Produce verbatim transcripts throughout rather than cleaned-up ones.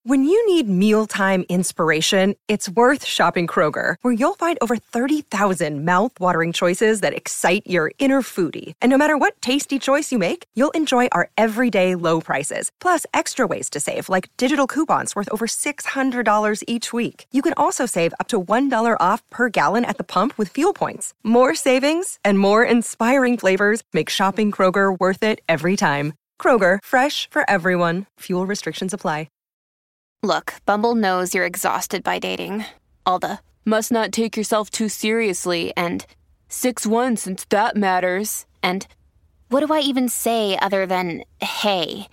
When you need mealtime inspiration, it's worth shopping Kroger, where you'll find over thirty thousand mouth-watering choices that excite your inner foodie. And no matter what tasty choice you make, you'll enjoy our everyday low prices, plus extra ways to save, like digital coupons worth over six hundred dollars each week. You can also save up to one dollar off per gallon at the pump with fuel points. More savings and more inspiring flavors make shopping Kroger worth it every time. Kroger, fresh for everyone. Fuel restrictions apply. Look, Bumble knows you're exhausted by dating. All the, must not take yourself too seriously, and six one since that matters, and what do I even say other than, hey?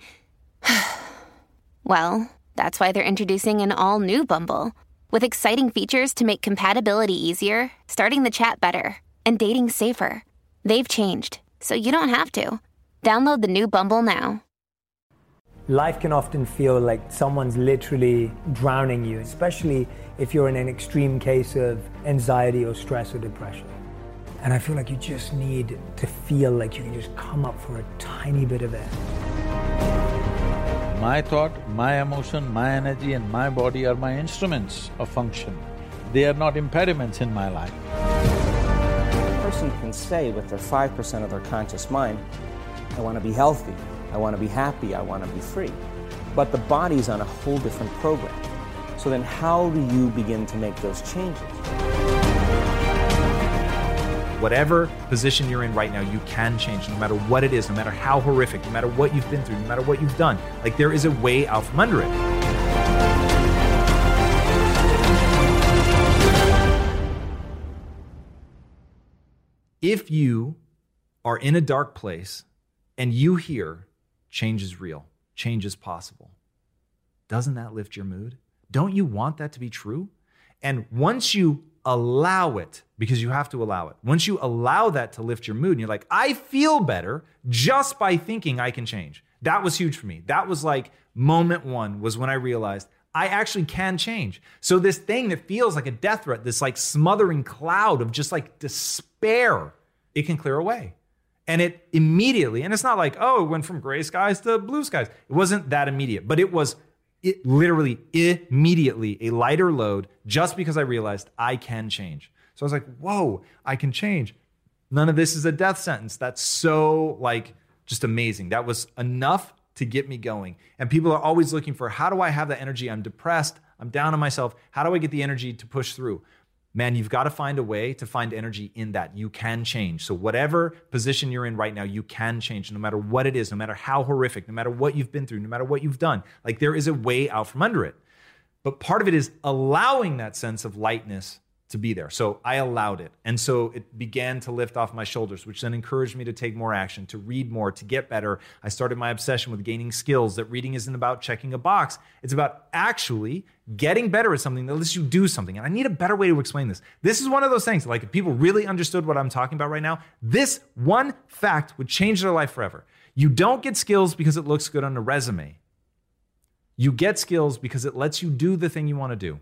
Well, that's why they're introducing an all-new Bumble, with exciting features to make compatibility easier, starting the chat better, and dating safer. They've changed, so you don't have to. Download the new Bumble now. Life can often feel like someone's literally drowning you, especially if you're in an extreme case of anxiety or stress or depression. And I feel like you just need to feel like you can just come up for a tiny bit of air. My thought, my emotion, my energy and my body are my instruments of function. They are not impediments in my life. A person can say with their five percent of their conscious mind, I want to be healthy, I want to be happy, I want to be free. But the body's on a whole different program. So then how do you begin to make those changes? Whatever position you're in right now, you can change, no matter what it is, no matter how horrific, no matter what you've been through, no matter what you've done. Like, there is a way out from under it. If you are in a dark place and you hear change is real, change is possible, doesn't that lift your mood? Don't you want that to be true? And once you allow it, because you have to allow it, once you allow that to lift your mood and you're like, I feel better just by thinking I can change. That was huge for me. That was like moment one, was when I realized I actually can change. So this thing that feels like a death threat, this like smothering cloud of just like despair, it can clear away. And it immediately, and it's not like, oh, it went from gray skies to blue skies. It wasn't that immediate, but it was it literally immediately a lighter load just because I realized I can change. So I was like, whoa, I can change. None of this is a death sentence. That's so like just amazing. That was enough to get me going. And people are always looking for, how do I have that energy? I'm depressed. I'm down on myself. How do I get the energy to push through? Man, you've got to find a way to find energy in that. You can change. So whatever position you're in right now, you can change, no matter what it is, no matter how horrific, no matter what you've been through, no matter what you've done. Like, there is a way out from under it. But part of it is allowing that sense of lightness to be there. So I allowed it. And so it began to lift off my shoulders, which then encouraged me to take more action, to read more, to get better. I started my obsession with gaining skills, that reading isn't about checking a box. It's about actually getting better at something that lets you do something. And I need a better way to explain this. This is one of those things, like, if people really understood what I'm talking about right now, this one fact would change their life forever. You don't get skills because it looks good on a resume. You get skills because it lets you do the thing you want to do.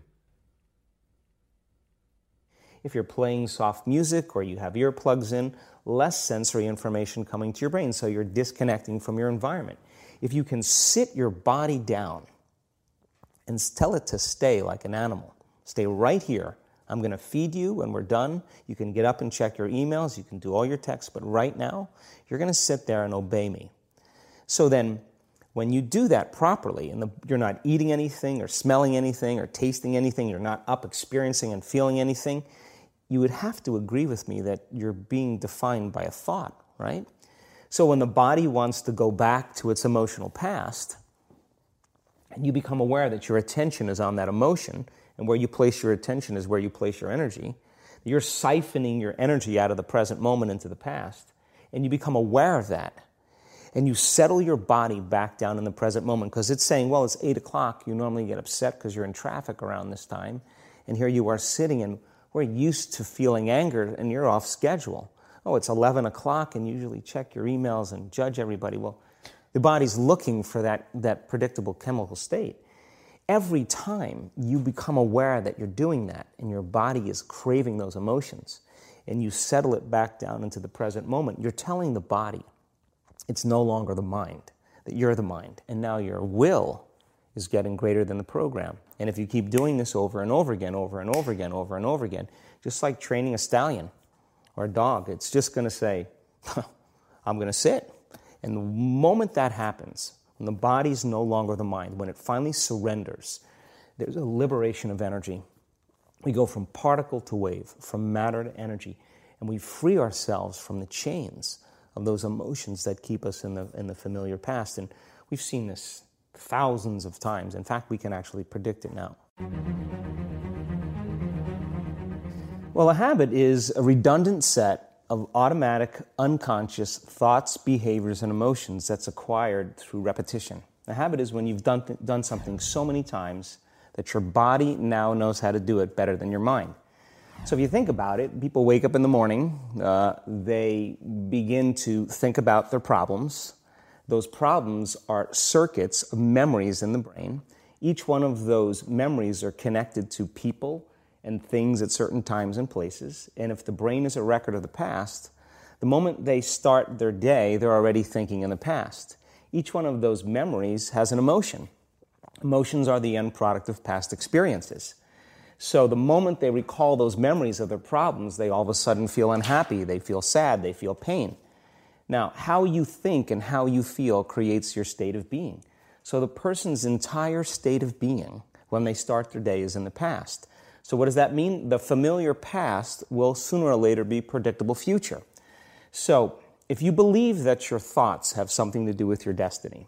If you're playing soft music or you have earplugs in, less sensory information coming to your brain, so you're disconnecting from your environment. If you can sit your body down and tell it to stay like an animal, stay right here. I'm going to feed you when we're done. You can get up and check your emails. You can do all your texts, but right now, you're going to sit there and obey me. So then, when you do that properly, and the, you're not eating anything or smelling anything or tasting anything, you're not up experiencing and feeling anything, you would have to agree with me that you're being defined by a thought, right? So when the body wants to go back to its emotional past, and you become aware that your attention is on that emotion, and where you place your attention is where you place your energy, you're siphoning your energy out of the present moment into the past, and you become aware of that, and you settle your body back down in the present moment, because it's saying, well, it's eight o'clock, you normally get upset because you're in traffic around this time, and here you are sitting, and we're used to feeling anger, and you're off schedule. Oh, it's eleven o'clock, and you usually check your emails and judge everybody. Well, the body's looking for that, that predictable chemical state. Every time you become aware that you're doing that, and your body is craving those emotions, and you settle it back down into the present moment, you're telling the body it's no longer the mind, that you're the mind, and now your will is getting greater than the program. And if you keep doing this over and over again, over and over again, over and over again, just like training a stallion or a dog, it's just going to say, I'm going to sit. And the moment that happens, when the body's no longer the mind, when it finally surrenders, there's a liberation of energy. We go from particle to wave, from matter to energy, and we free ourselves from the chains of those emotions that keep us in the in the familiar past. And we've seen this thousands of times. In fact, we can actually predict it now. Well, a habit is a redundant set of automatic, unconscious thoughts, behaviors, and emotions that's acquired through repetition. A habit is when you've done, th- done something so many times that your body now knows how to do it better than your mind. So if you think about it, people wake up in the morning, uh, they begin to think about their problems. Those problems are circuits of memories in the brain. Each one of those memories are connected to people and things at certain times and places. And if the brain is a record of the past, the moment they start their day, they're already thinking in the past. Each one of those memories has an emotion. Emotions are the end product of past experiences. So the moment they recall those memories of their problems, they all of a sudden feel unhappy, they feel sad, they feel pain. Now, how you think and how you feel creates your state of being. So the person's entire state of being when they start their day is in the past. So what does that mean? The familiar past will sooner or later be predictable future. So if you believe that your thoughts have something to do with your destiny,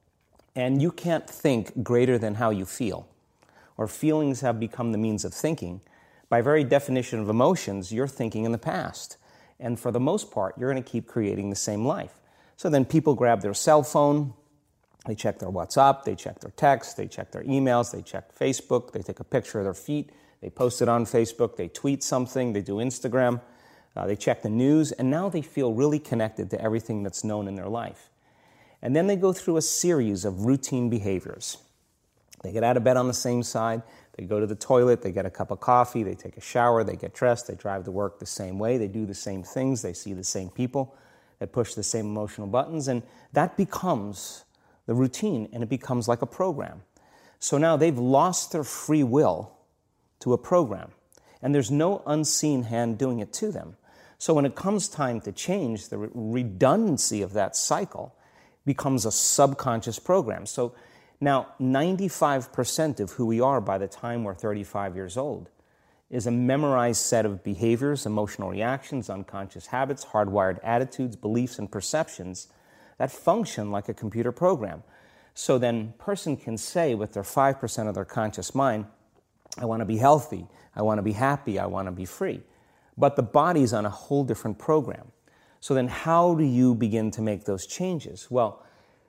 and you can't think greater than how you feel, or feelings have become the means of thinking, by very definition of emotions, you're thinking in the past. And for the most part, you're going to keep creating the same life. So then people grab their cell phone, they check their WhatsApp, they check their text, they check their emails, they check Facebook, they take a picture of their feet, they post it on Facebook, they tweet something, they do Instagram, uh, they check the news, and now they feel really connected to everything that's known in their life. And then they go through a series of routine behaviors. They get out of bed on the same side, they go to the toilet, they get a cup of coffee, they take a shower, they get dressed, they drive to work the same way, they do the same things, they see the same people, they push the same emotional buttons, and that becomes the routine, and it becomes like a program. So now they've lost their free will to a program, and there's no unseen hand doing it to them. So when it comes time to change, the redundancy of that cycle becomes a subconscious program. So now ninety-five percent of who we are by the time we're thirty-five years old is a memorized set of behaviors, emotional reactions, unconscious habits, hardwired attitudes, beliefs, and perceptions that function like a computer program. So then a person can say with their five percent of their conscious mind, I want to be healthy, I want to be happy, I want to be free. But the body's on a whole different program. So then how do you begin to make those changes? Well,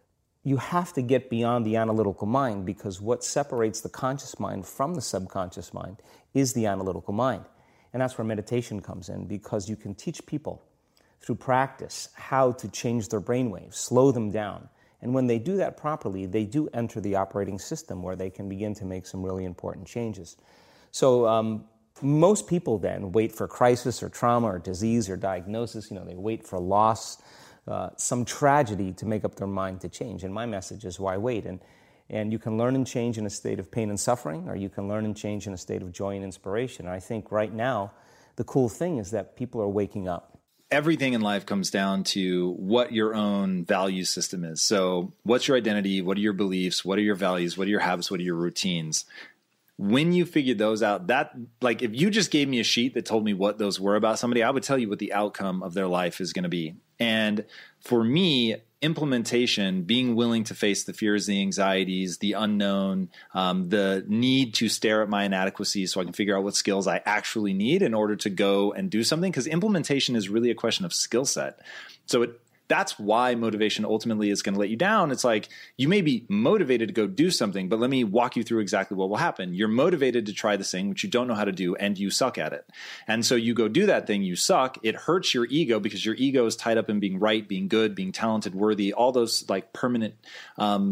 you have to get beyond the analytical mind, because what separates the conscious mind from the subconscious mind is the analytical mind. And that's where meditation comes in, because you can teach people through practice how to change their brainwaves, slow them down. And when they do that properly, they do enter the operating system where they can begin to make some really important changes. So um, most people then wait for crisis or trauma or disease or diagnosis. You know, they wait for loss, uh, some tragedy to make up their mind to change. And my message is, why wait? And, and you can learn and change in a state of pain and suffering, or you can learn and change in a state of joy and inspiration. And I think right now, the cool thing is that people are waking up. Everything in life comes down to what your own value system is. So what's your identity? What are your beliefs? What are your values? What are your habits? What are your routines? When you figure those out, that, like, if you just gave me a sheet that told me what those were about somebody, I would tell you what the outcome of their life is going to be. And for me, implementation, being willing to face the fears, the anxieties, the unknown, um, the need to stare at my inadequacies so I can figure out what skills I actually need in order to go and do something. Because implementation is really a question of skill set. So it, that's why motivation ultimately is going to let you down. It's like, you may be motivated to go do something, but let me walk you through exactly what will happen. You're motivated to try this thing, which you don't know how to do, and you suck at it. And so you go do that thing, you suck. It hurts your ego, because your ego is tied up in being right, being good, being talented, worthy, all those like permanent um,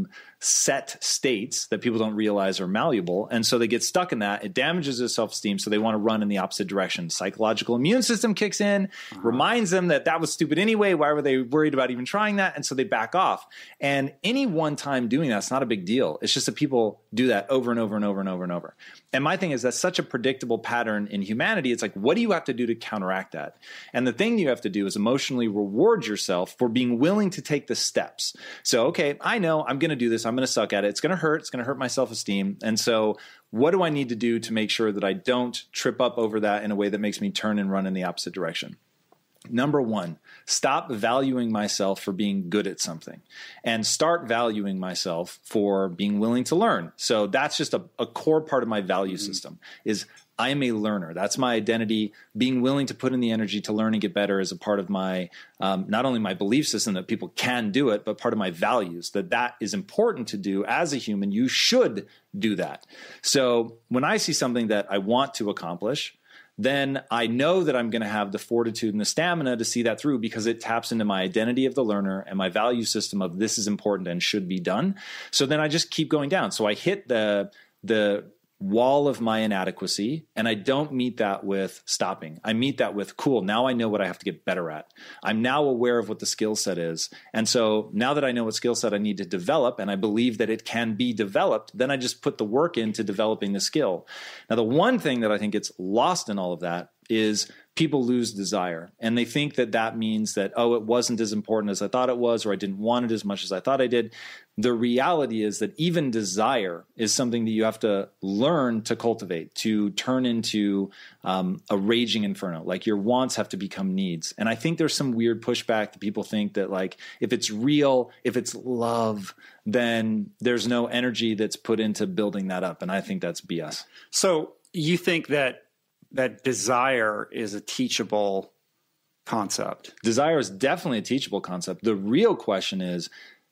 set states that people don't realize are malleable. And so they get stuck in that. It damages their self-esteem. So they want to run in the opposite direction. Psychological immune system kicks in, uh-huh. reminds them that that was stupid anyway. Why were they worried about even trying that? And so they back off. And any one time doing that's not a big deal. It's just that people do that over and over and over and over and over. And my thing is that's such a predictable pattern in humanity. It's like, what do you have to do to counteract that? And the thing you have to do is emotionally reward yourself for being willing to take the steps. So, okay, I know I'm going to do this. I'm going to suck at it. It's going to hurt. It's going to hurt my self-esteem. And so what do I need to do to make sure that I don't trip up over that in a way that makes me turn and run in the opposite direction? Number one, stop valuing myself for being good at something and start valuing myself for being willing to learn. So that's just a, a core part of my value mm-hmm. system is I am a learner. That's my identity. Being willing to put in the energy to learn and get better is a part of my, um, not only my belief system that people can do it, but part of my values, that that is important to do as a human. You should do that. So when I see something that I want to accomplish, then I know that I'm going to have the fortitude and the stamina to see that through because it taps into my identity of the learner and my value system of this is important and should be done. So then I just keep going down. So I hit the, the, wall of my inadequacy, and I don't meet that with stopping. I meet that with, cool, now I know what I have to get better at. I'm now aware of what the skill set is. And so now that I know what skill set I need to develop, and I believe that it can be developed, then I just put the work into developing the skill. Now, the one thing that I think gets lost in all of that is people lose desire, and they think that that means that, oh, it wasn't as important as I thought it was, or I didn't want it as much as I thought I did. The reality is that even desire is something that you have to learn to cultivate, to turn into um, a raging inferno. Like your wants have to become needs. And I think there's some weird pushback that people think that like, if it's real, if it's love, then there's no energy that's put into building that up. And I think that's B S. So you think that that desire is a teachable concept? Desire is definitely a teachable concept. The real question is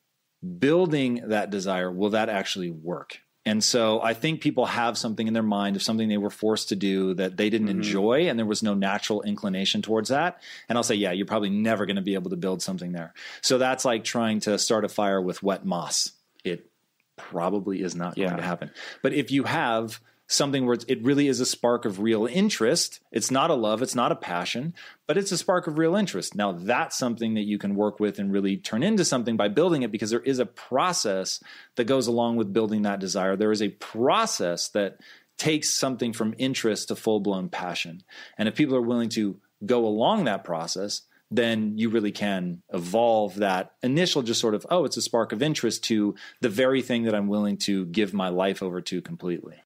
building that desire. Will that actually work? And so I think people have something in their mind of something they were forced to do that they didn't mm-hmm. enjoy, and there was no natural inclination towards that. And I'll say, yeah, you're probably never going to be able to build something there. So that's like trying to start a fire with wet moss. It probably is not yeah. going to happen. But if you have something where it really is a spark of real interest, it's not a love, it's not a passion, but it's a spark of real interest. Now that's something that you can work with and really turn into something by building it, because there is a process that goes along with building that desire. There is a process that takes something from interest to full-blown passion. And if people are willing to go along that process, then you really can evolve that initial just sort of, oh, it's a spark of interest to the very thing that I'm willing to give my life over to completely.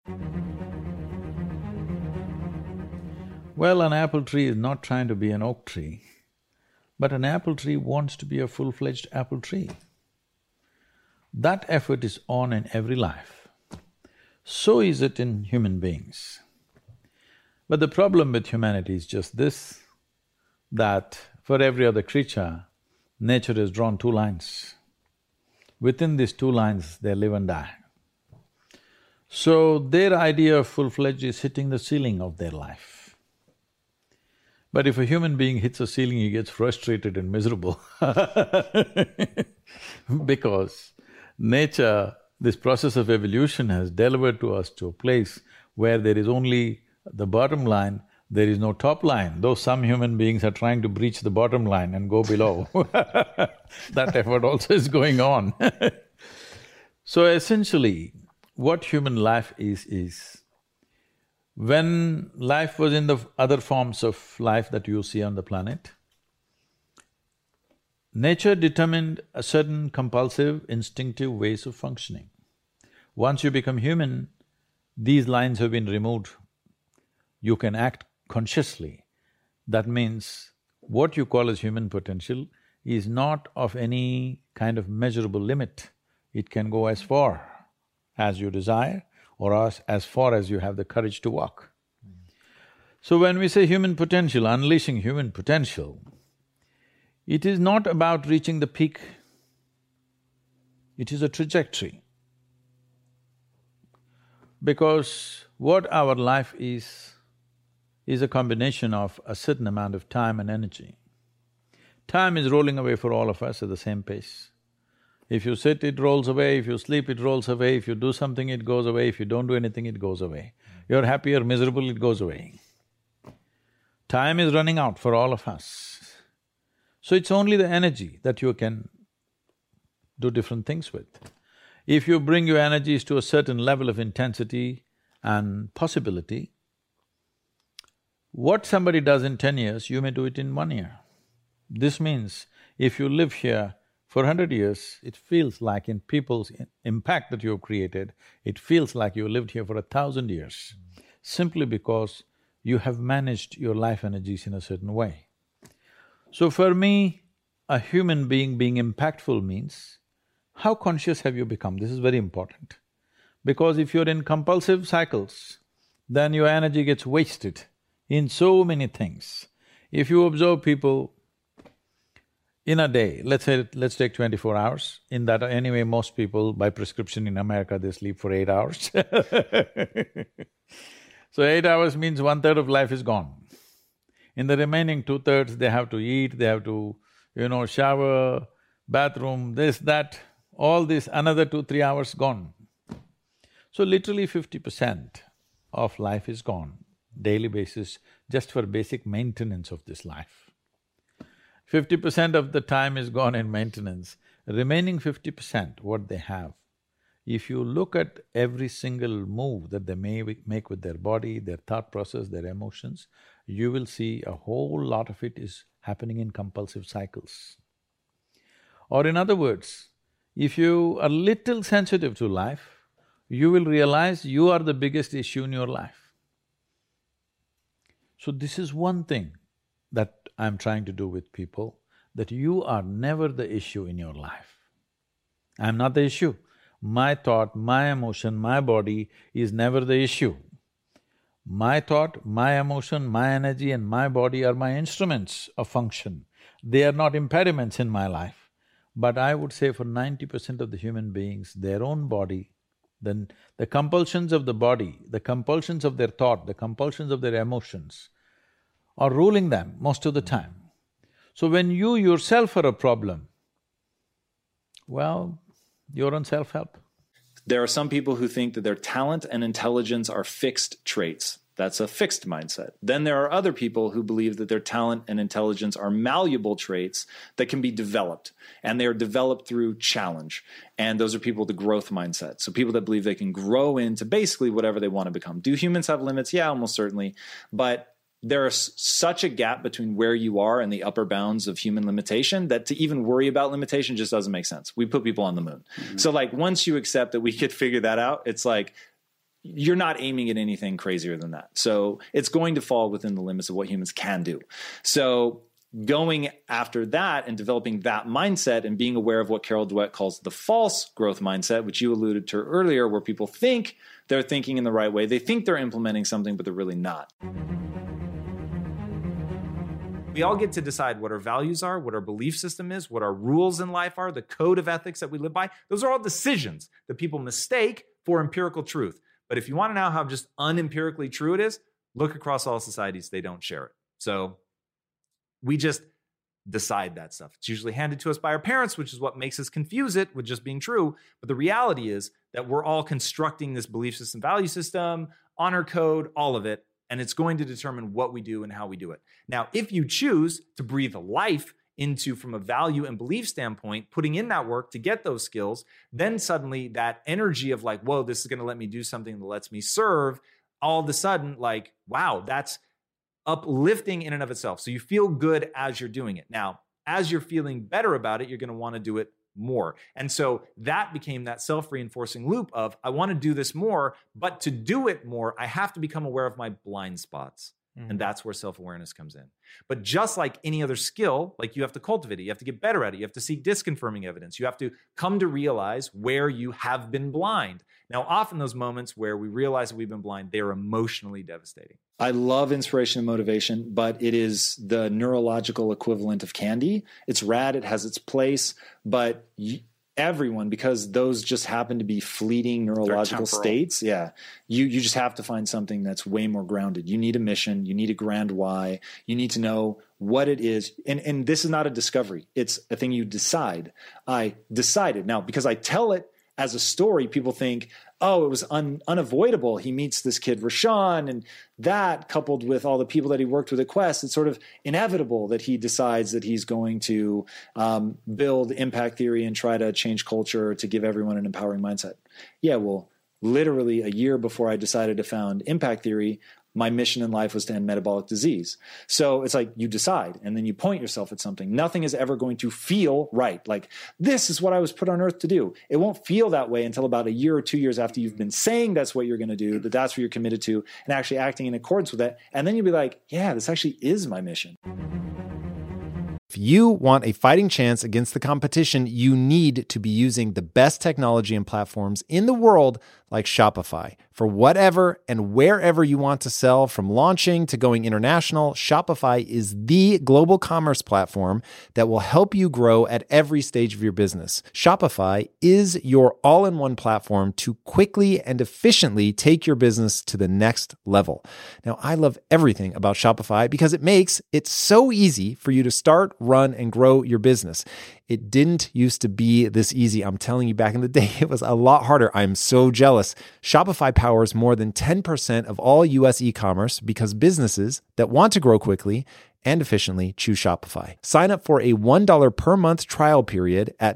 Well, an apple tree is not trying to be an oak tree, but an apple tree wants to be a full-fledged apple tree. That effort is on in every life. So is it in human beings. But the problem with humanity is just this, that for every other creature, nature has drawn two lines. Within these two lines, they live and die. So their idea of full-fledged is hitting the ceiling of their life. But if a human being hits a ceiling, he gets frustrated and miserable because nature, this process of evolution has delivered to us to a place where there is only the bottom line, there is no top line, though some human beings are trying to breach the bottom line and go below. That effort also is going on. So essentially, what human life is, is when life was in the other forms of life that you see on the planet, nature determined a certain compulsive, instinctive ways of functioning. Once you become human, these lines have been removed. You can act consciously. That means what you call as human potential is not of any kind of measurable limit. It can go as far as you desire or as, as far as you have the courage to walk. Mm. So when we say human potential, unleashing human potential, it is not about reaching the peak, it is a trajectory. Because what our life is, is a combination of a certain amount of time and energy. Time is rolling away for all of us at the same pace. If you sit, it rolls away. If you sleep, it rolls away. If you do something, it goes away. If you don't do anything, it goes away. You're happy or miserable, it goes away. Time is running out for all of us. So it's only the energy that you can do different things with. If you bring your energies to a certain level of intensity and possibility, what somebody does in ten years, you may do it in one year. This means if you live here for a hundred years, it feels like in people's impact that you have created, it feels like you lived here for a thousand years, simply because you have managed your life energies in a certain way. So for me, a human being being impactful means, how conscious have you become? This is very important. Because if you're in compulsive cycles, then your energy gets wasted in so many things. If you observe people in a day, let's say, let's take twenty-four hours, in that anyway most people by prescription in America they sleep for eight hours So eight hours means one-third of life is gone. In the remaining two-thirds they have to eat, they have to, you know, shower, bathroom, this, that, all this, another two, three hours gone. So literally fifty percent of life is gone, daily basis, just for basic maintenance of this life. Fifty percent of the time is gone in maintenance, remaining fifty percent, what they have. If you look at every single move that they may make with their body, their thought process, their emotions, you will see a whole lot of it is happening in compulsive cycles. Or in other words, if you are little sensitive to life, you will realize you are the biggest issue in your life. So this is one thing that I'm trying to do with people, that you are never the issue in your life. I'm not the issue. My thought, my emotion, my body is never the issue. My thought, my emotion, my energy and my body are my instruments of function. They are not impediments in my life. But I would say for ninety percent of the human beings, their own body, then the compulsions of the body, the compulsions of their thought, the compulsions of their emotions are ruling them most of the time. So when you yourself are a problem, well, you're on self-help. There are some people who think that their talent and intelligence are fixed traits. That's a fixed mindset. Then there are other people who believe that their talent and intelligence are malleable traits that can be developed, and they are developed through challenge. And those are people with the growth mindset. So people that believe they can grow into basically whatever they want to become. Do humans have limits? Yeah, almost certainly. But there is such a gap between where you are and the upper bounds of human limitation that to even worry about limitation just doesn't make sense. We put people on the moon. Mm-hmm. So like once you accept that we could figure that out, it's like you're not aiming at anything crazier than that. So it's going to fall within the limits of what humans can do. So going after that and developing that mindset and being aware of what Carol Dweck calls the false growth mindset, which you alluded to earlier, where people think they're thinking in the right way. They think they're implementing something, but they're really not. We all get to decide what our values are, what our belief system is, what our rules in life are, the code of ethics that we live by. Those are all decisions that people mistake for empirical truth. But if you want to know how just unempirically true it is, look across all societies, they don't share it. So we just decide that stuff. It's usually handed to us by our parents, which is what makes us confuse it with just being true. But the reality is that we're all constructing this belief system, value system, honor code, all of it. And it's going to determine what we do and how we do it. Now, if you choose to breathe life into, from a value and belief standpoint, putting in that work to get those skills, then suddenly that energy of like, whoa, this is going to let me do something that lets me serve, all of a sudden, like, wow, that's uplifting in and of itself. So you feel good as you're doing it. Now, as you're feeling better about it, you're going to want to do it more. And so that became that self-reinforcing loop of, I want to do this more, but to do it more, I have to become aware of my blind spots. Mm-hmm. And that's where self-awareness comes in. But just like any other skill, like you have to cultivate it, you have to get better at it, you have to seek disconfirming evidence, you have to come to realize where you have been blind. Now, often those moments where we realize that we've been blind, they're emotionally devastating. I love inspiration and motivation, but it is the neurological equivalent of candy. It's rad, it has its place, but y- everyone, because those just happen to be fleeting neurological states, yeah, you you just have to find something that's way more grounded. You need a mission, you need a grand why, you need to know what it is. And, and this is not a discovery. It's a thing you decide. I decided. Now, because I tell it as a story, people think, oh, it was un, unavoidable. He meets this kid, Rashawn, and that coupled with all the people that he worked with at Quest, it's sort of inevitable that he decides that he's going to um, build impact theory and try to change culture to give everyone an empowering mindset. Yeah, well, literally a year before I decided to found impact theory, my mission in life was to end metabolic disease. So it's like you decide and then you point yourself at something. Nothing is ever going to feel right. Like, this is what I was put on earth to do. It won't feel that way until about a year or two years after you've been saying that's what you're going to do, that that's what you're committed to, and actually acting in accordance with it. And then you'll be like, yeah, this actually is my mission. If you want a fighting chance against the competition, you need to be using the best technology and platforms in the world like Shopify. For whatever and wherever you want to sell, from launching to going international, Shopify is the global commerce platform that will help you grow at every stage of your business. Shopify is your all-in-one platform to quickly and efficiently take your business to the next level. Now, I love everything about Shopify because it makes it so easy for you to start, run, and grow your business. It didn't used to be this easy. I'm telling you, back in the day, it was a lot harder. I'm so jealous. Shopify powers more than ten percent of all U S e-commerce because businesses that want to grow quickly and efficiently choose Shopify. Sign up for a one dollar per month trial period at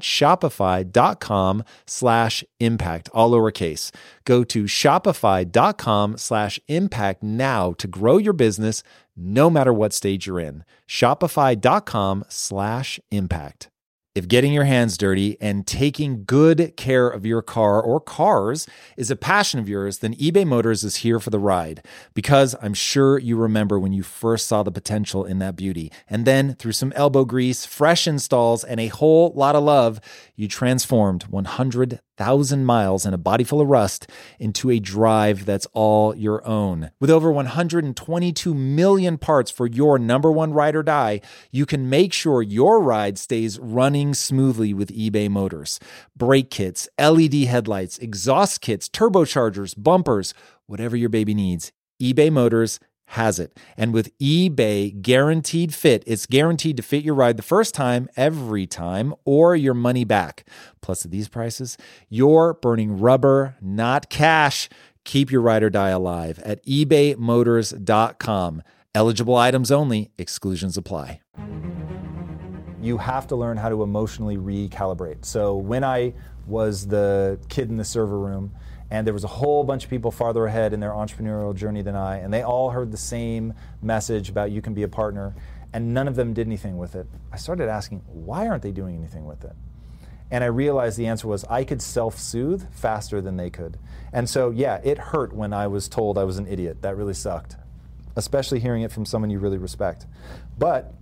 shopify.com slash impact, all lowercase. Go to shopify.com slash impact now to grow your business no matter what stage you're in. Shopify.com slash impact. If getting your hands dirty and taking good care of your car or cars is a passion of yours, then eBay Motors is here for the ride. Because I'm sure you remember when you first saw the potential in that beauty. And then through some elbow grease, fresh installs, and a whole lot of love, you transformed one hundred thousand miles and a body full of rust into a drive that's all your own. With over one hundred twenty-two million parts for your number one ride or die, you can make sure your ride stays running smoothly with eBay Motors. Brake kits, L E D headlights, exhaust kits, turbochargers, bumpers, whatever your baby needs, eBay Motors has it. And with eBay Guaranteed Fit, it's guaranteed to fit your ride the first time, every time, or your money back. Plus, at these prices, you're burning rubber, not cash. Keep your ride or die alive at ebay motors dot com. Eligible items only. Exclusions apply. You have to learn how to emotionally recalibrate. So when I was the kid in the server room, and there was a whole bunch of people farther ahead in their entrepreneurial journey than I, and they all heard the same message about you can be a partner, and none of them did anything with it. I started asking, why aren't they doing anything with it? And I realized the answer was I could self-soothe faster than they could. And so, yeah, it hurt when I was told I was an idiot. That really sucked, especially hearing it from someone you really respect. But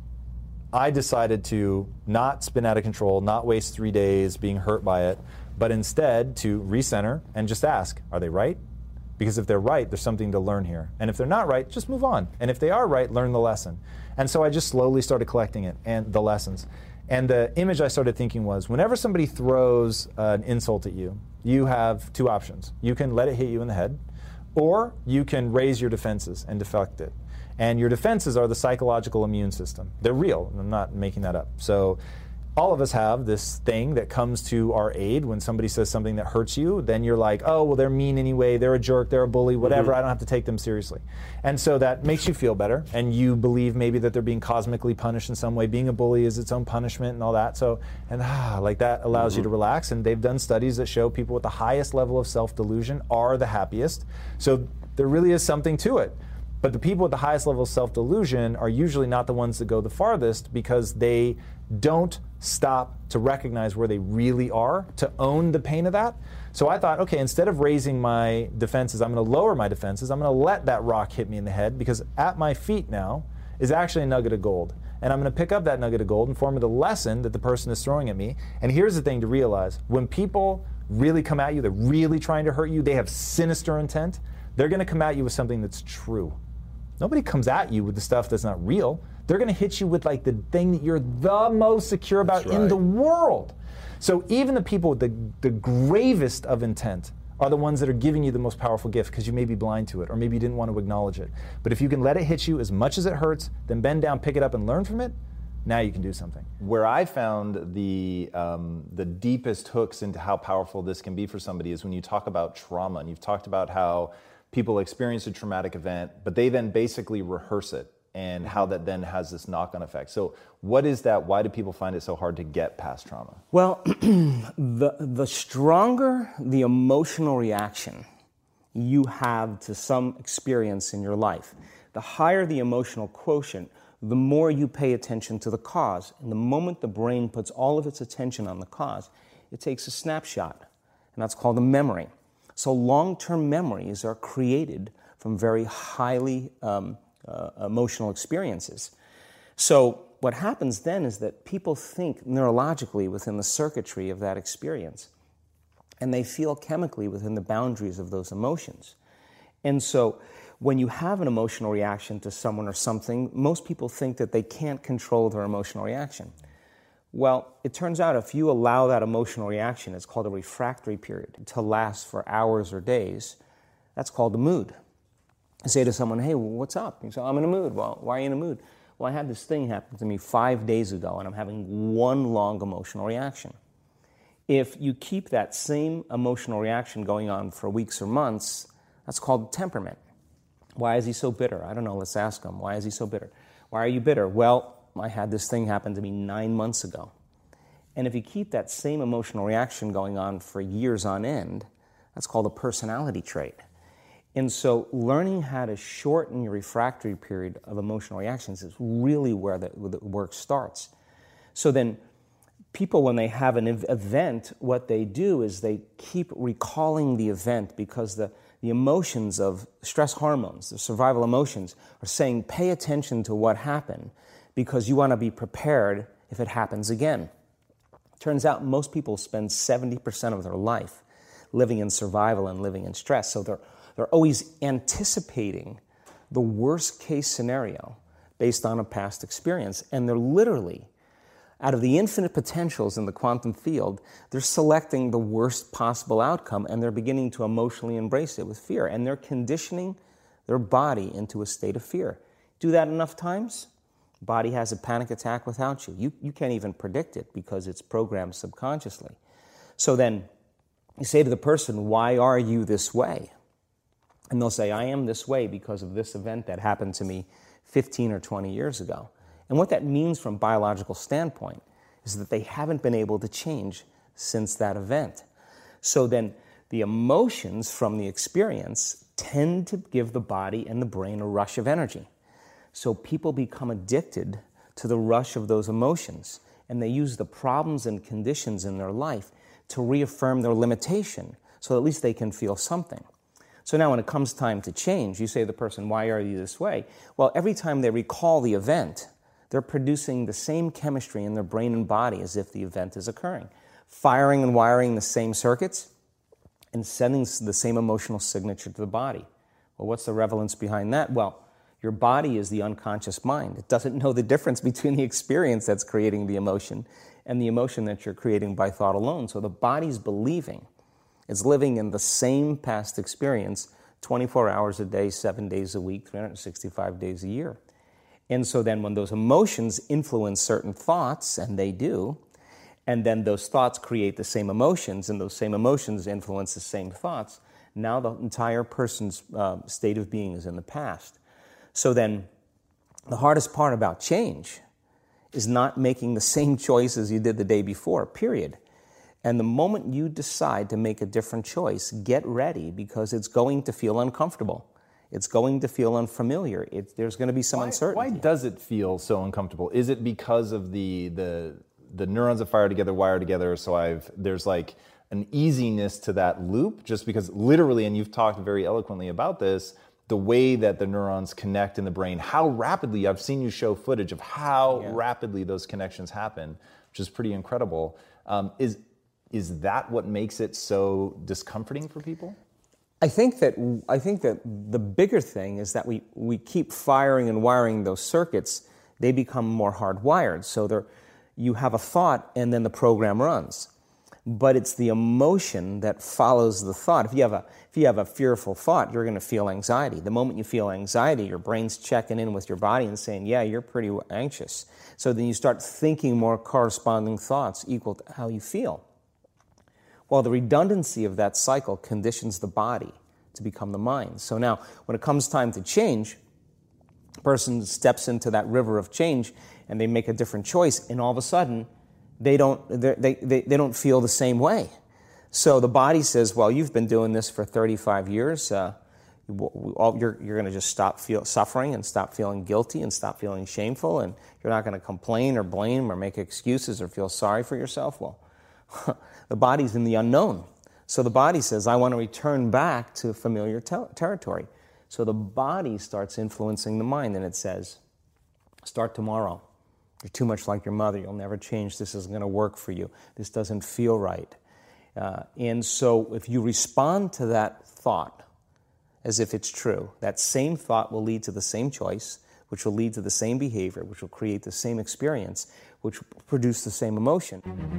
I decided to not spin out of control, not waste three days being hurt by it, but instead to recenter and just ask, are they right? Because if they're right, there's something to learn here. And if they're not right, just move on. And if they are right, learn the lesson. And so I just slowly started collecting it and the lessons. And the image I started thinking was, whenever somebody throws uh, an insult at you, you have two options. You can let it hit you in the head, or you can raise your defenses and deflect it. And your defenses are the psychological immune system. They're real. I'm not making that up. So all of us have this thing that comes to our aid when somebody says something that hurts you. Then you're like, oh, well, they're mean anyway. They're a jerk. They're a bully, whatever. Mm-hmm. I don't have to take them seriously. And so that makes you feel better. And you believe maybe that they're being cosmically punished in some way. Being a bully is its own punishment and all that. So, and ah, like that allows mm-hmm. you to relax. And they've done studies that show people with the highest level of self-delusion are the happiest. So there really is something to it. But the people with the highest level of self-delusion are usually not the ones that go the farthest because they don't stop to recognize where they really are, to own the pain of that. So I thought, okay, instead of raising my defenses, I'm going to lower my defenses. I'm going to let that rock hit me in the head because at my feet now is actually a nugget of gold. And I'm going to pick up that nugget of gold and form it a lesson that the person is throwing at me. And here's the thing to realize. When people really come at you, they're really trying to hurt you, they have sinister intent, they're going to come at you with something that's true. Nobody comes at you with the stuff that's not real. They're going to hit you with like the thing that you're the most secure about right. in the world. So even the people with the, the gravest of intent are the ones that are giving you the most powerful gift because you may be blind to it or maybe you didn't want to acknowledge it. But if you can let it hit you as much as it hurts, then bend down, pick it up, and learn from it, now you can do something. Where I found the um, the deepest hooks into how powerful this can be for somebody is when you talk about trauma, and you've talked about how people experience a traumatic event, but they then basically rehearse it, and how that then has this knock-on effect. So what is that? Why do people find it so hard to get past trauma? Well, the, the stronger the emotional reaction you have to some experience in your life, the higher the emotional quotient, the more you pay attention to the cause. And the moment the brain puts all of its attention on the cause, it takes a snapshot, and that's called a memory. So long-term memories are created from very highly um, uh, emotional experiences. So what happens then is that people think neurologically within the circuitry of that experience, and they feel chemically within the boundaries of those emotions. And so when you have an emotional reaction to someone or something, most people think that they can't control their emotional reaction. Well, it turns out if you allow that emotional reaction, it's called a refractory period, to last for hours or days, that's called the mood. I say to someone, hey, what's up? You say, I'm in a mood. Well, why are you in a mood? Well, I had this thing happen to me five days ago, and I'm having one long emotional reaction. If you keep that same emotional reaction going on for weeks or months, that's called temperament. Why is he so bitter? I don't know, let's ask him. Why is he so bitter? Why are you bitter? Well, I had this thing happen to me nine months ago. And if you keep that same emotional reaction going on for years on end, that's called a personality trait. And so learning how to shorten your refractory period of emotional reactions is really where the, where the work starts. So then people, when they have an event, what they do is they keep recalling the event because the, the emotions of stress hormones, the survival emotions, are saying, pay attention to what happened because you want to be prepared if it happens again. Turns out most people spend seventy percent of their life living in survival and living in stress. So they're, they're always anticipating the worst case scenario based on a past experience. And they're literally, out of the infinite potentials in the quantum field, they're selecting the worst possible outcome, and they're beginning to emotionally embrace it with fear. And they're conditioning their body into a state of fear. Do that enough times, body has a panic attack without you. You, you can't even predict it because it's programmed subconsciously. So then you say to the person, why are you this way? And they'll say, I am this way because of this event that happened to me fifteen or twenty years ago. And what that means from a biological standpoint is that they haven't been able to change since that event. So then the emotions from the experience tend to give the body and the brain a rush of energy. So people become addicted to the rush of those emotions, and they use the problems and conditions in their life to reaffirm their limitation, so at least they can feel something. So now when it comes time to change, you say to the person, why are you this way? Well, every time they recall the event, they're producing the same chemistry in their brain and body as if the event is occurring, firing and wiring the same circuits and sending the same emotional signature to the body. Well, what's the relevance behind that? Well, your body is the unconscious mind. It doesn't know the difference between the experience that's creating the emotion and the emotion that you're creating by thought alone. So the body's believing it's living in the same past experience twenty-four hours a day, seven days a week, three hundred sixty-five days a year. And so then when those emotions influence certain thoughts, and they do, and then those thoughts create the same emotions, and those same emotions influence the same thoughts, now the entire person's uh, state of being is in the past. So then the hardest part about change is not making the same choices you did the day before, period. And the moment you decide to make a different choice, get ready because it's going to feel uncomfortable. It's going to feel unfamiliar. It, there's going to be some why, uncertainty. Why does it feel so uncomfortable? Is it because of the the the neurons that fire together, wire together, so I've there's like an easiness to that loop just because literally, and you've talked very eloquently about this, the way that the neurons connect in the brain, how rapidly, I've seen you show footage of how yeah. rapidly those connections happen, which is pretty incredible. Um, is Is that what makes it so discomforting for people? I think that I think that the bigger thing is that we, we keep firing and wiring those circuits. They become more hardwired. So you have a thought, and then the program runs. but it's the emotion that follows the thought. If you have a if you have a fearful thought, you're going to feel anxiety. The moment you feel anxiety, your brain's checking in with your body and saying, yeah, you're pretty anxious. So then you start thinking more corresponding thoughts equal to how you feel. Well, the redundancy of that cycle conditions the body to become the mind. So now, when it comes time to change, a person steps into that river of change and they make a different choice, and all of a sudden, they don't they, they, they don't feel the same way. So the body says, well, you've been doing this for thirty-five years. Uh, you're you're going to just stop feel, suffering and stop feeling guilty and stop feeling shameful, and you're not going to complain or blame or make excuses or feel sorry for yourself. Well, the body's in the unknown. So the body says, I want to return back to familiar ter- territory. So the body starts influencing the mind, and it says, start tomorrow. You're too much like your mother. You'll never change. This isn't going to work for you. This doesn't feel right. Uh, and so if you respond to that thought as if it's true, that same thought will lead to the same choice, which will lead to the same behavior, which will create the same experience, which will produce the same emotion.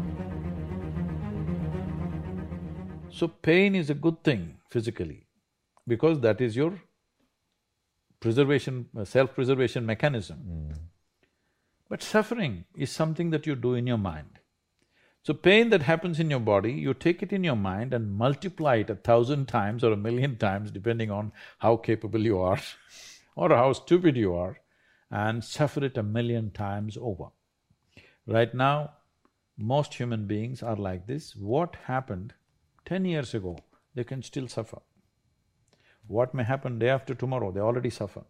So pain is a good thing physically, because that is your preservation, self-preservation mechanism. Mm. But suffering is something that you do in your mind. So pain that happens in your body, you take it in your mind and multiply it a thousand times or a million times, depending on how capable you are or how stupid you are, and suffer it a million times over. Right now, most human beings are like this. What happened ten years ago, they can still suffer. What may happen day after tomorrow, they already suffer.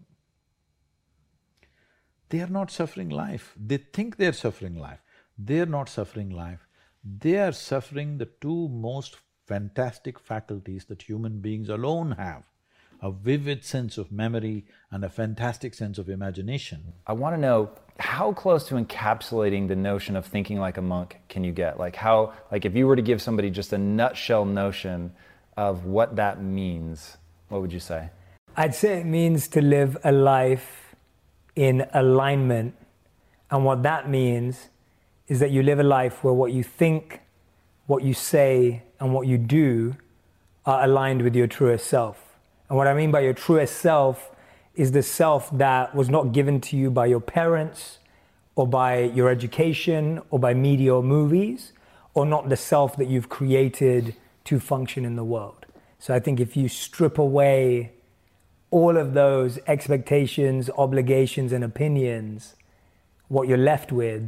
They are not suffering life. They think they're suffering life. They're not suffering life. They are suffering the two most fantastic faculties that human beings alone have: a vivid sense of memory and a fantastic sense of imagination. I want to know, how close to encapsulating the notion of thinking like a monk can you get? Like how, like if you were to give somebody just a nutshell notion of what that means, what would you say? I'd say it means to live a life in alignment, and what that means is that you live a life where what you think, what you say, and what you do are aligned with your truest self. And what I mean by your truest self is the self that was not given to you by your parents, or by your education, or by media or movies, or not the self that you've created to function in the world. So I think if you strip away all of those expectations, obligations, and opinions, what you're left with,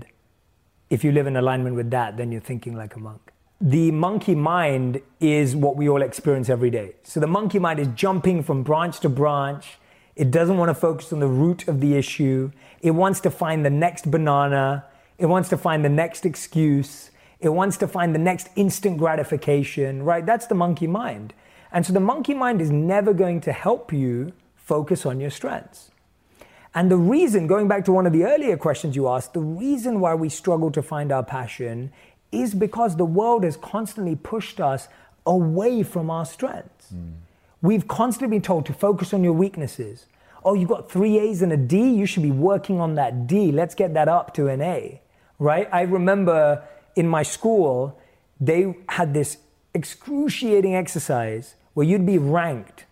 if you live in alignment with that, then you're thinking like a monk. The monkey mind is what we all experience every day. So the monkey mind is jumping from branch to branch. It doesn't want to focus on the root of the issue. It wants to find the next banana. It wants to find the next excuse. It wants to find the next instant gratification, right? That's the monkey mind. And so the monkey mind is never going to help you focus on your strengths. And the reason, going back to one of the earlier questions you asked, the reason why we struggle to find our passion is because the world has constantly pushed us away from our strengths. Mm. We've constantly been told to focus on your weaknesses. Oh, you've got three A's and a D, you should be working on that D. Let's get that up to an A, right? I remember in my school, they had this excruciating exercise where you'd be ranked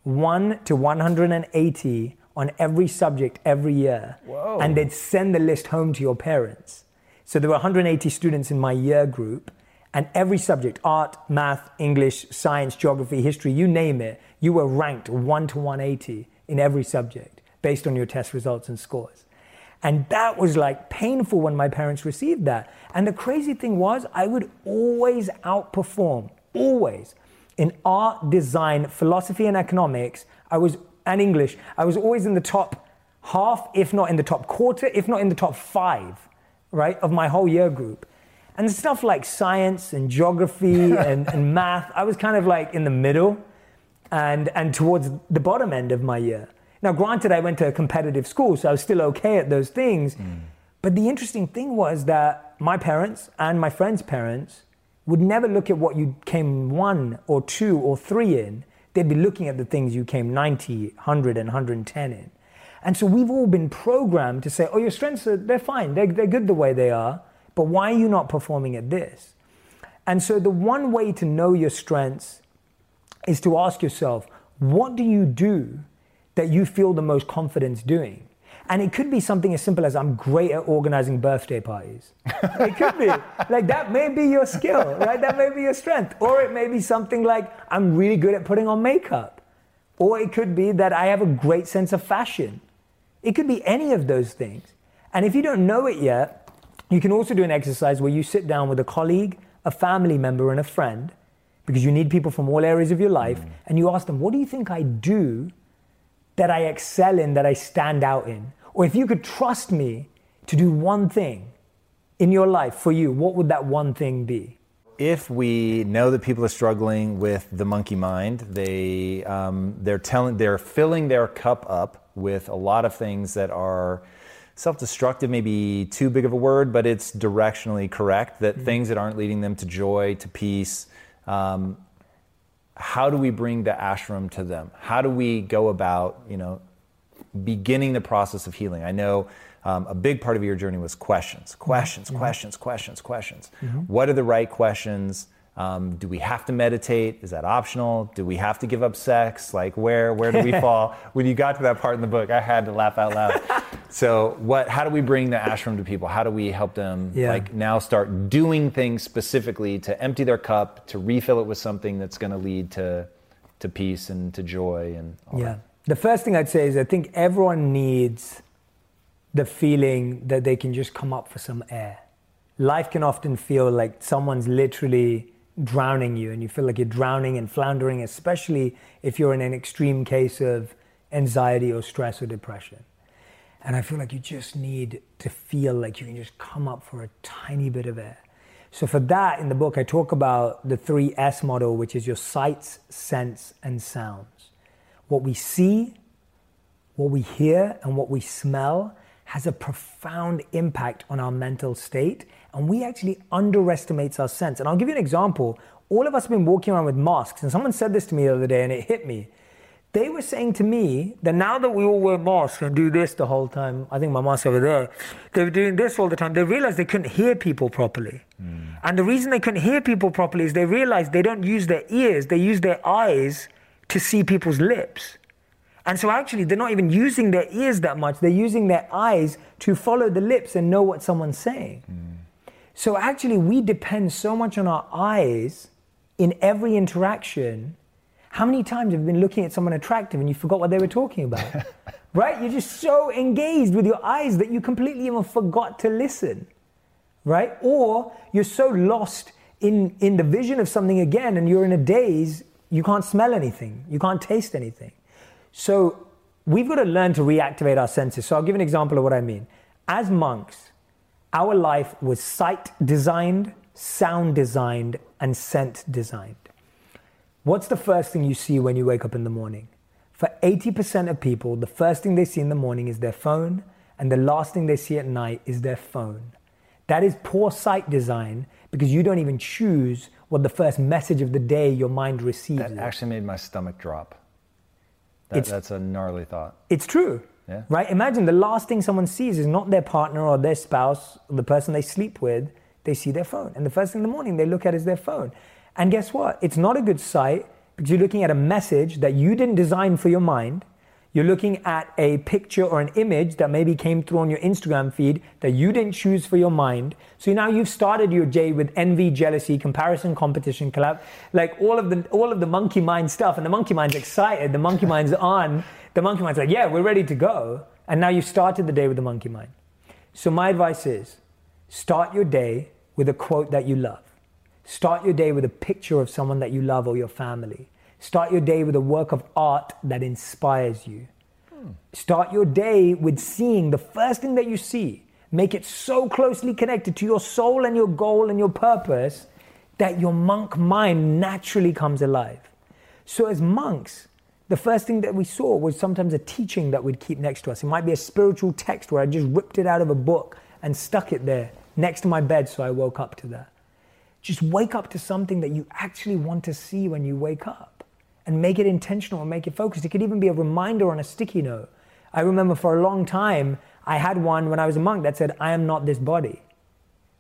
one to one hundred eighty on every subject every year. Whoa. And they'd send the list home to your parents. So there were one hundred eighty students in my year group, and every subject, art, math, English, science, geography, history, you name it, you were ranked one to one eighty in every subject based on your test results and scores. And that was like painful when my parents received that. And the crazy thing was, I would always outperform, always. In art, design, philosophy, and economics, I was, and English, I was always in the top half, if not in the top quarter, if not in the top five, right, of my whole year group. And stuff like science and geography and, and math, I was kind of like in the middle and, and towards the bottom end of my year. Now, granted, I went to a competitive school, so I was still okay at those things. Mm. But the interesting thing was that my parents and my friends' parents would never look at what you came one or two or three in. They'd be looking at the things you came ninety, one hundred, and one hundred ten in. And so we've all been programmed to say, oh, your strengths, are, they're fine. They're, they're good the way they are. But why are you not performing at this? And so the one way to know your strengths is to ask yourself, what do you do that you feel the most confidence doing? And it could be something as simple as I'm great at organizing birthday parties. It could be. Like that may be your skill, right? That may be your strength. Or it may be something like I'm really good at putting on makeup. Or it could be that I have a great sense of fashion. It could be any of those things. And if you don't know it yet, you can also do an exercise where you sit down with a colleague, a family member, and a friend, because you need people from all areas of your life, mm. and you ask them, what do you think I do that I excel in, that I stand out in? Or if you could trust me to do one thing in your life for you, what would that one thing be? If we know that people are struggling with the monkey mind, they um, they're telling they're filling their cup up with a lot of things that are self-destructive, maybe too big of a word, but it's directionally correct. That mm-hmm. things that aren't leading them to joy, to peace. Um, how do we bring the ashram to them? How do we go about, you know, beginning the process of healing? I know um, a big part of your journey was questions, questions, mm-hmm. questions, questions, questions. Mm-hmm. What are the right questions? Um, do we have to meditate? Is that optional? Do we have to give up sex? Like where where do we fall? When you got to that part in the book, I had to laugh out loud. So what? How do we bring the ashram to people? How do we help them yeah. like now start doing things specifically to empty their cup, to refill it with something that's going to lead to to peace and to joy and all yeah. that? The first thing I'd say is I think everyone needs the feeling that they can just come up for some air. Life can often feel like someone's literally drowning you, and you feel like you're drowning and floundering, especially if you're in an extreme case of anxiety or stress or depression. And I feel like you just need to feel like you can just come up for a tiny bit of air. So for that, in the book, I talk about the three S model, which is your sights, sense, and sounds. What we see, what we hear, and what we smell has a profound impact on our mental state, and we actually underestimate our sense. And I'll give you an example. All of us have been walking around with masks, and someone said this to me the other day, and it hit me. They were saying to me that now that we all wear masks and do this the whole time, I think my mask over there, they were doing this all the time, they realized they couldn't hear people properly. Mm. And the reason they couldn't hear people properly is they realized they don't use their ears, they use their eyes to see people's lips. And so actually, they're not even using their ears that much. They're using their eyes to follow the lips and know what someone's saying. Mm. So actually, we depend so much on our eyes in every interaction. How many times have you been looking at someone attractive and you forgot what they were talking about? Right? You're just so engaged with your eyes that you completely even forgot to listen. Right? Or you're so lost in, in the vision of something again, and you're in a daze, you can't smell anything. You can't taste anything. So we've got to learn to reactivate our senses. So I'll give an example of what I mean. As monks, our life was sight designed, sound designed, and scent designed. What's the first thing you see when you wake up in the morning? For eighty percent of people, the first thing they see in the morning is their phone, and the last thing they see at night is their phone. That is poor sight design, because you don't even choose what the first message of the day your mind receives. That actually made my stomach drop. That, that's a gnarly thought. It's true, yeah. Right? Imagine the last thing someone sees is not their partner or their spouse or the person they sleep with. They see their phone. And the first thing in the morning they look at is their phone. And guess what? It's not a good sight because you're looking at a message that you didn't design for your mind. You're looking at a picture or an image that maybe came through on your Instagram feed that you didn't choose for your mind. So now you've started your day with envy, jealousy, comparison, competition, collab, like all of the all of the monkey mind stuff. And the monkey mind's excited. The monkey mind's on. The monkey mind's like, yeah, we're ready to go. And now you've started the day with the monkey mind. So my advice is, start your day with a quote that you love. Start your day with a picture of someone that you love or your family. Start your day with a work of art that inspires you. Hmm. Start your day with seeing the first thing that you see. Make it so closely connected to your soul and your goal and your purpose that your monk mind naturally comes alive. So as monks, the first thing that we saw was sometimes a teaching that we'd keep next to us. It might be a spiritual text where I just ripped it out of a book and stuck it there next to my bed so I woke up to that. Just wake up to something that you actually want to see when you wake up. And make it intentional and make it focused. It could even be a reminder on a sticky note. I remember for a long time, I had one when I was a monk that said, I am not this body.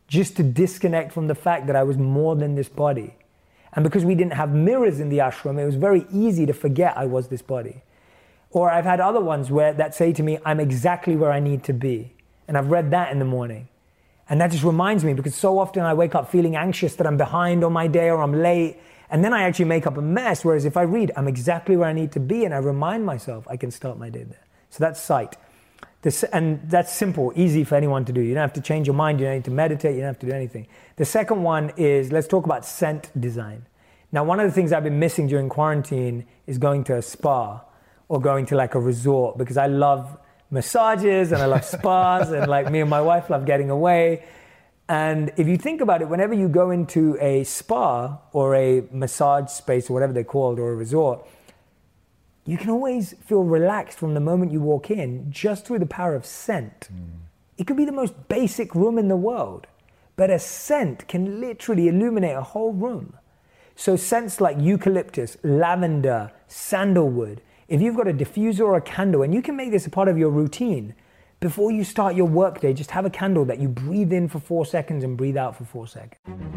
just to disconnect from the fact that I was more than this body. And because we didn't have mirrors in the ashram, it was very easy to forget I was this body. Or I've had other ones where that say to me, I'm exactly where I need to be. And I've read that in the morning. And that just reminds me, because so often I wake up feeling anxious that I'm behind on my day or I'm late. And then I actually make up a mess. Whereas if I read, I'm exactly where I need to be, and I remind myself, I can start my day there. So that's sight. This, and that's simple, easy for anyone to do. You don't have to change your mind, you don't need to meditate, you don't have to do anything. The second one is, let's talk about scent design. Now, one of the things I've been missing during quarantine is going to a spa or going to like a resort, because I love massages and I love spas and like me and my wife love getting away. And if you think about it, whenever you go into a spa or a massage space or whatever they're called, or a resort, you can always feel relaxed from the moment you walk in just through the power of scent. Mm. It could be the most basic room in the world, but a scent can literally illuminate a whole room. So scents like eucalyptus, lavender, sandalwood, if you've got a diffuser or a candle, and you can make this a part of your routine, before you start your workday, just have a candle that you breathe in for four seconds and breathe out for four seconds.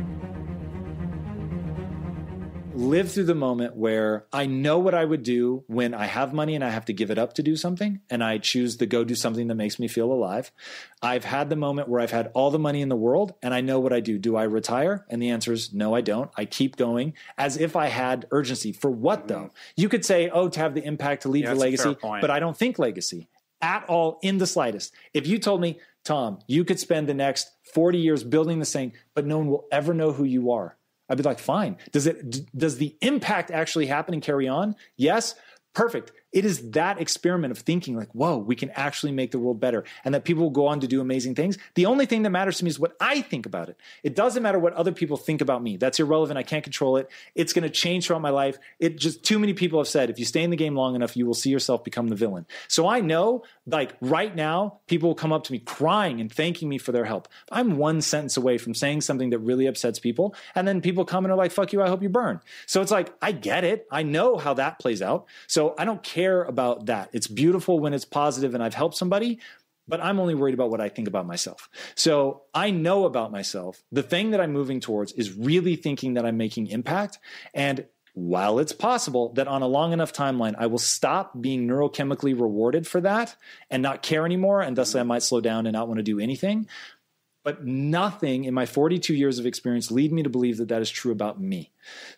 Live through the moment where I know what I would do when I have money and I have to give it up to do something, and I choose to go do something that makes me feel alive. I've had the moment where I've had all the money in the world and I know what I do. Do I retire? And the answer is no, I don't. I keep going as if I had urgency. For what though? You could say, oh, to have the impact, to leave yeah, the legacy, but I don't think legacy at all in the slightest. If you told me, Tom, you could spend the next forty years building this thing, but no one will ever know who you are, I'd be like, fine. Does it, does the impact actually happen and carry on? Yes. Perfect. It is that experiment of thinking like, whoa, we can actually make the world better, and that people will go on to do amazing things. The only thing that matters to me is what I think about it. It doesn't matter what other people think about me. That's irrelevant. I can't control it. It's going to change throughout my life. It just, too many people have said, if you stay in the game long enough, you will see yourself become the villain. So I know, like right now, people will come up to me crying and thanking me for their help. I'm one sentence away from saying something that really upsets people, and then people come and are like, fuck you, I hope you burn. So it's like, I get it. I know how that plays out. So I don't care about that. It's beautiful when it's positive and I've helped somebody, but I'm only worried about what I think about myself. So I know about myself. The thing that I'm moving towards is really thinking that I'm making impact. And while it's possible that on a long enough timeline, I will stop being neurochemically rewarded for that and not care anymore, and thus I might slow down and not want to do anything. But nothing in my forty-two years of experience lead me to believe that that is true about me.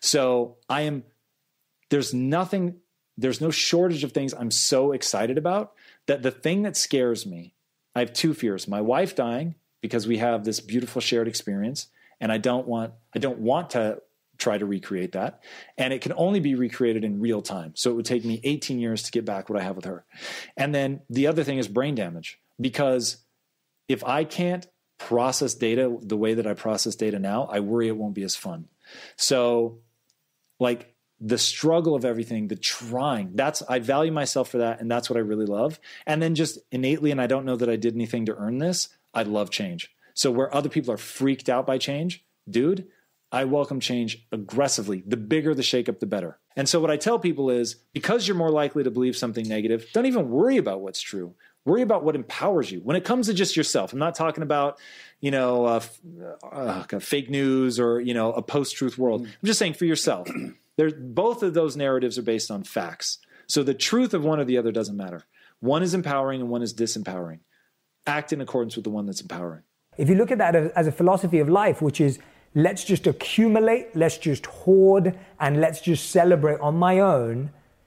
So I am, there's nothing There's no shortage of things I'm so excited about, that the thing that scares me, I have two fears. My wife dying, because we have this beautiful shared experience, and I don't want I don't want to try to recreate that. And it can only be recreated in real time. So it would take me eighteen years to get back what I have with her. And then the other thing is brain damage, because if I can't process data the way that I process data now, I worry it won't be as fun. So like, the struggle of everything, the trying, that's, I value myself for that. And that's what I really love. And then just innately, and I don't know that I did anything to earn this, I love change. So where other people are freaked out by change, dude, I welcome change aggressively. The bigger the shakeup, the better. And so what I tell people is, because you're more likely to believe something negative, don't even worry about what's true. Worry about what empowers you. When it comes to just yourself, I'm not talking about, you know, uh, uh, fake news or, you know, a post-truth world. I'm just saying for yourself. There, both of those narratives are based on facts. So the truth of one or the other doesn't matter. One is empowering and one is disempowering. Act in accordance with the one that's empowering. If you look at that as a philosophy of life, which is let's just accumulate, let's just hoard, and let's just celebrate on my own,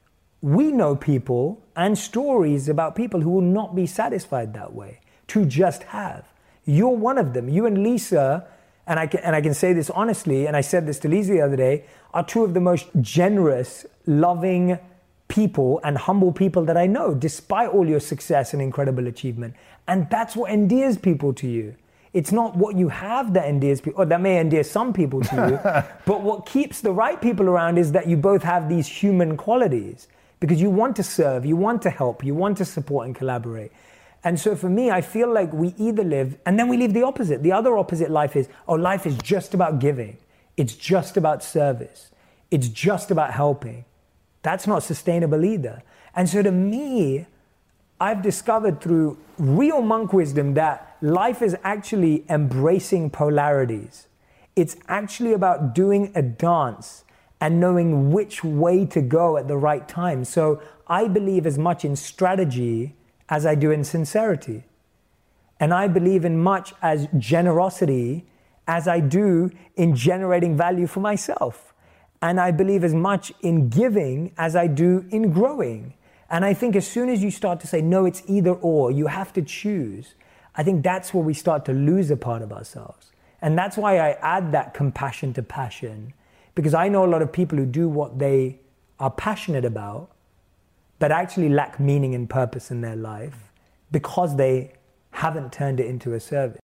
we know people and stories about people who will not be satisfied that way, to just have. You're one of them. You and Lisa, and I can, and I can say this honestly, and I said this to Lisa the other day, are two of the most generous, loving people and humble people that I know, despite all your success and incredible achievement. And that's what endears people to you. It's not what you have that endears people, or that may endear some people to you, but what keeps the right people around is that you both have these human qualities, because you want to serve, you want to help, you want to support and collaborate. And so for me, I feel like we either live, and then we live the opposite. The other opposite life is, oh, life is just about giving. It's just about service. It's just about helping. That's not sustainable either. And so to me, I've discovered through real monk wisdom that life is actually embracing polarities. It's actually about doing a dance and knowing which way to go at the right time. So I believe as much in strategy as I do in sincerity. And I believe in much as generosity as I do in generating value for myself. And I believe as much in giving as I do in growing. And I think as soon as you start to say, no, it's either or, you have to choose, I think that's where we start to lose a part of ourselves. And that's why I add that compassion to passion, because I know a lot of people who do what they are passionate about, but actually lack meaning and purpose in their life because they haven't turned it into a service.